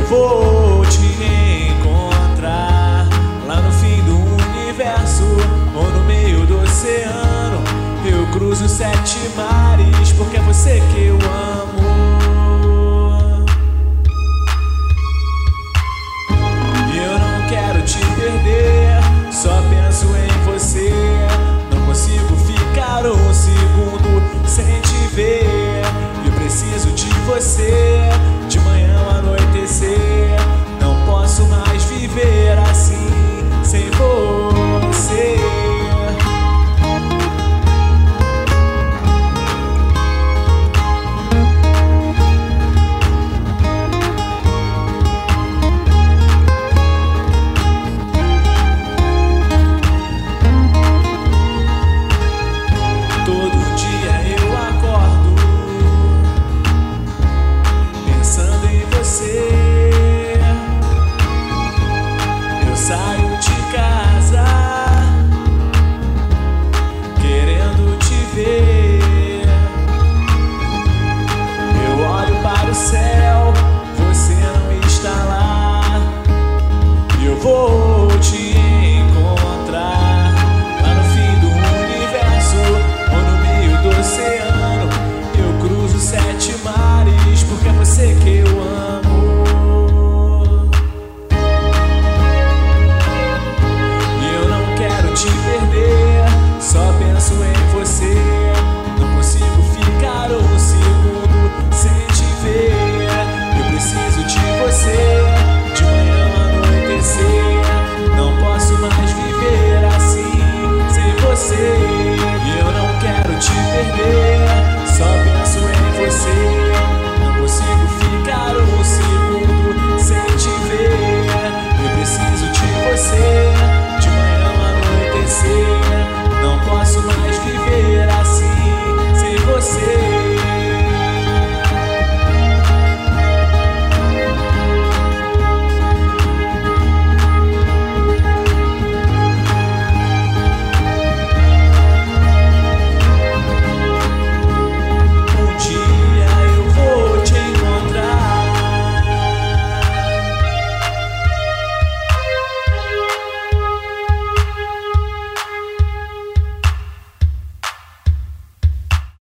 vou te encontrar lá no fim do universo ou no meio do oceano. Eu cruzo 7 mares porque é você que eu amo. E eu não quero te perder, só penso em você. Não consigo ficar um segundo sem te ver. Eu preciso de você, de manhã ao anoitecer. Não posso mais viver assim sem você. Todo dia eu acordo pensando em você. Eu saio de casa querendo te ver. Eu olho para o céu, você não está lá. Eu vou te encontrar lá no fim do universo ou no meio do oceano. Eu cruzo 7 mares porque é você que eu amo. E eu não quero te perder, só penso em você.